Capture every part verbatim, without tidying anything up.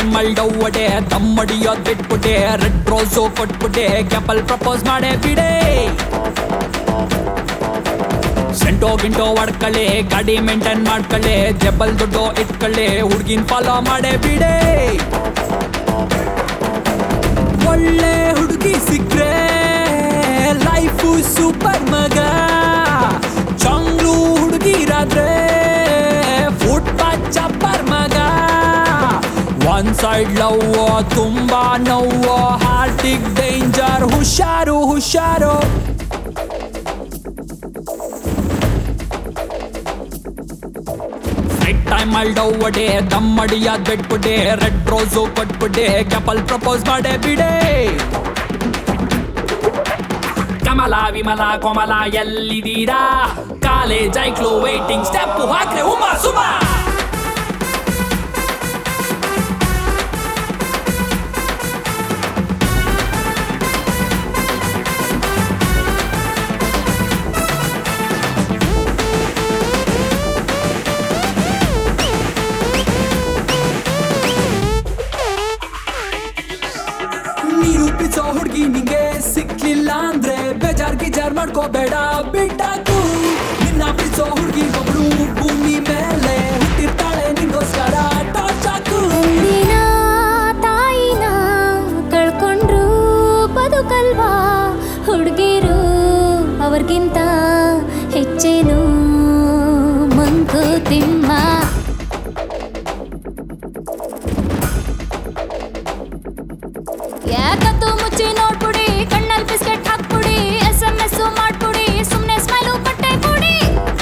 time ಅಲ್ಡವ್ವಡೆ ದಮ್ಮಡಿಯೋದ್ ಬಿಟ್ಬಿಟ್ಟೆ ರೆಡ್ ರೋಸು ಕೊಟ್ಬಿಟ್ಟೆ ಕ್ಯಾಪಲ್ ಪ್ರಪೋಸ್ ಮಾಡೇ ಬಿಡೆ ಸೆಂಟೋ ಗಿಂಟೋ ಹೊಡ್ಕೊಳ್ಳಿ ಗಾಡಿ ಮೇಂಟೈನ್ ಮಾಡ್ಕೊಳ್ಳಿ ಜಬಲ್ ದುಡ್ಡು ಇಟ್ಕೊಳ್ಳಿ ಹುಡ್ಗಿನ್ ಫಾಲೋ ಮಾಡೇ ಬಿಡೆ ಒಳ್ಳೆ ಹುಡುಗಿ ಸಿಕ್ಕ್ರೆ ಲೈಫು ಸೂಪರ್ ಮಗ ಚಂಗ್ಲು ಹುಡುಗಿರಾದ್ರೆ ಫುಟ್ಪಾತ್ ಚಪ್ಪರ್ ಮಗ ಒನ್ ಸೈಡ್ ಲವ್ ತುಂಬಾ ನೋವು ಹಾರ್ಟಿಗ್ ಡೇಂಜರ್ ಹುಷಾರು ಹುಷಾರು ಟೈಮ್ ಅಲ್ಡವ್ವಡೆ ದಮ್ಮಡಿಯಾದ್ ಬಿಟ್ಬಿಟ್ಟೆ ರೆಡ್ ರೋಸು ಕೊಟ್ಬಿಟ್ಟೆ ಕ್ಯಾಪಲ್ ಪ್ರಪೋಸ್ ಮಾಡೇ ಬಿಡೆ ಕಮಲ ವಿಮಲ ಕೋಮಲ ಎಲ್ಲಿದ್ದೀರಾ ಕಾಲೇಜ್ ಐಕ್ಲು ವೇಟಿಂಗ್ ಸ್ಟೆಪ್ ಹಾಕ್ರೆ ಉಮಾ ಸುಮಾ ನಿರೂಪಿಸೋ ಹುಡ್ಗಿ ನಿಂಗೆ ಸಿಕ್ಲಿಲ್ಲ ಅಂದ್ರೆ ಬೇಜಾರ್ ಗಿಜಾರ್ ಮಾಡ್ಕೋಬೇಡ ಬಿಟ್ಟಾಕು ನಿನ್ನ ಬಿಡಿಸೋ ಹುಡ್ಗಿ ಒಬ್ಳು ಭೂಮಿ ಮೇಲೆ ಹುಟ್ಟಿರ್ತಾಳೆ ನಿಂಗೋಸ್ಕರ ಟಾಚಾಕು ದಿನ ತಾಯಿನ ಕಳ್ಕೊಂಡ್ರು ಬದುಕಲ್ವಾ ಹುಡುಗಿರು ಅವ್ರಿಗಿಂತ ಹೆಚ್ಚೇನು ಮಂಕು ತಿಮ್ಮ ಯಾಕತ್ತು ಮುಚ್ಚಿ ನೋಡ್ಬಿಡಿ ಕಣ್ಣಲ್ಲಿ ಬಿಸ್ಕೆಟ್ ಹಾಕ್ಬಿಡಿ ಎಸ್ ಎಂ ಎಸ್ ಮಾಡ್ಬಿಡಿ ಸುಮ್ನೆ ಸ್ಮೈಲು ಬಟ್ಟೆ ಕೊಡಿ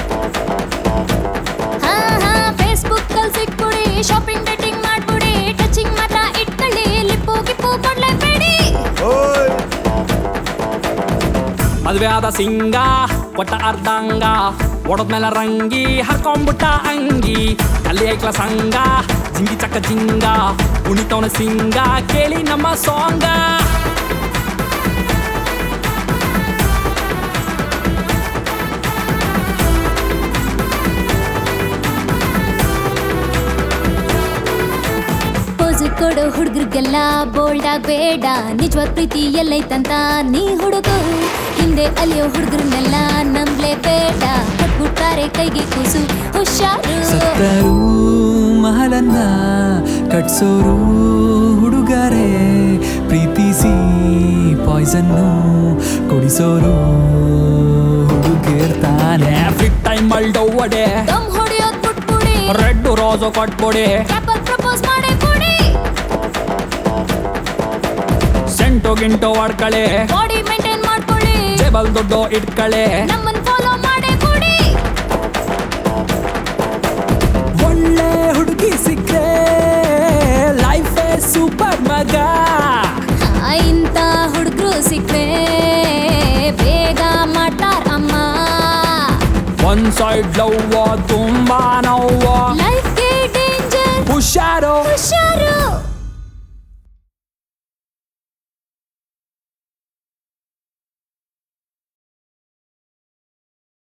ಹಾ ಹಾ ಫೇಸ್ಬುಕ್ ಅಲ್ಲಿ ಸಿಕ್ಬಿಡಿ ಶಾಪಿಂಗ್ ಡೇಟಿಂಗ್ ಮಾಡ್ಬಿಡಿ ಟಚಿಂಗ್ ಮಾತ್ರ ಇಟ್ಕೊಳ್ಳಿ ಲಿಪ್ಪು ಗಿಪ್ಪು ಕೊಡ್ಲೇಬೇಡಿ ಮದ್ವೆ ಆದ ಸಿಂಗ ಕೊಟ್ಟ ಅರ್ಧಂಗ ಒಡದ್ಮೇಲೆ ರಂಗಿ ಹಾಕೊಂಡ್ಬಿಟ್ಟ ಅಂಗಿ ಅಲ್ಲಿ ಐಕ್ಲ ಸಂಗ ಜಿಂಗಿ ಚಕ್ಕ ಜಿಂಗ ಉಣಿತವನ ಸಿಂಗ ಕೇಳಿ ನಮ್ಮ ಸಾಂಗ ಪೋಸು ಕೊಡೋ ಹುಡುಗರಿಗೆಲ್ಲ ಬೋಲ್ಡ್ ಆಗಬೇಡ ನಿಜವಾದ ಪ್ರೀತಿ ಎಲ್ಲೈತಂತ ನೀ ಹುಡುಗ ಹಿಂದೆ ಅಲಿಯೋ ಹುಡುಗರನ್ನೆಲ್ಲ ನಂಬಲೇಬೇಡ ಕೊಟ್ಬಿಟ್ಟಾರೆ ಕೈಗೆ ಕೂಸು ಹುಷಾರು ಸತ್ತರು ಮಹಲನ್ನ ಕಟ್ಸೋರು ಹುಡುಗರೇ ಪ್ರೀತಿಸಿ ಪಾಯ್ಸನ್ನು ಕುಡಿಸೋರು ಹುಡುಗಿರ್ತಾನೆ ಫಿಟ್ ಟೈಮ್ ಅಲ್ಡವ್ವಡೆ ದಮ್ ಹೊಡಿಯೋದ್ ಬಿಟ್ಬಿಡಿ ರೆಡ್ ರೋಸು ಕೊಟ್ಬಿಡಿ ಕ್ಯಾಪಲ್ ಪ್ರಪೋಸ್ ಮಾಡೇ ಕೊಡಿ ಸೆಂಟು ಗಿಂಟು ಹೊಡ್ಕೊಳ್ಳಿ ಬಾಡಿ ಮೇಂಟೈನ್ ಮಾಡ್ಕೊಳ್ಳಿ ಜೇಬಲ್ ದುಡ್ಡು ಇಟ್ಕೊಳ್ಳಿ ನಮ್ಮನ್ ಫಾಲೋ ಮಾಡೇ ಕೊಡಿ ಒಳ್ಳೆ ಹುಡುಗಿ ಸಿಕ್ಕ್ರೆ ಲೈಫೇ ಸೂಪರ್ ಮಗ ಆ, ಇಂಥ ಹುಡುಗರು ಸಿಕ್ಕ್ರೆ ಬೇಗ ಮಾಡ್ತಾರ ಅಮ್ಮ ಒನ್ ಸೈಡ್ ಲವ್ ತುಂಬಾ ನೋವು ಲೈಫ್ಗೆ ಡೇಂಜರ್ ಹುಷಾರು ಹುಷಾರು